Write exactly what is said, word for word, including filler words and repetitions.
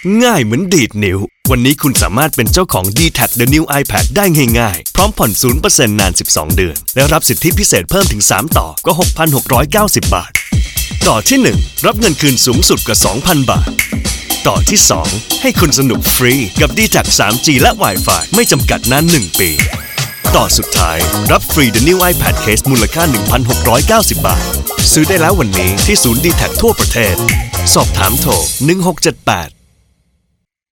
ง่ายเหมือนดีดนิ้ววันนี้คุณสามารถเป็นเจ้าของ ดี แท็ก The New iPad ได้ง่ายๆพร้อมผ่อน ศูนย์เปอร์เซ็นต์ นาน สิบสอง เดือนและรับสิทธิพิเศษเพิ่มถึงสามต่อก็ หกพันหกร้อยเก้าสิบ บาทต่อที่หนึ่งรับเงินคืนสูงสุดกว่า สองพัน บาทต่อที่สองให้คุณสนุกฟรีกับ ดี แท็ก ทรี จี และ Wi-Fi ไม่จำกัดนานหนึ่งปีต่อสุดท้ายรับฟรี The New iPad Case มูลค่า หนึ่งพันหกร้อยเก้าสิบ บาทซื้อได้แล้ววันนี้ที่ศูนย์ ดี แท็ก ทั่วประเทศสอบถามโทรหนึ่งหกเจ็ดแปด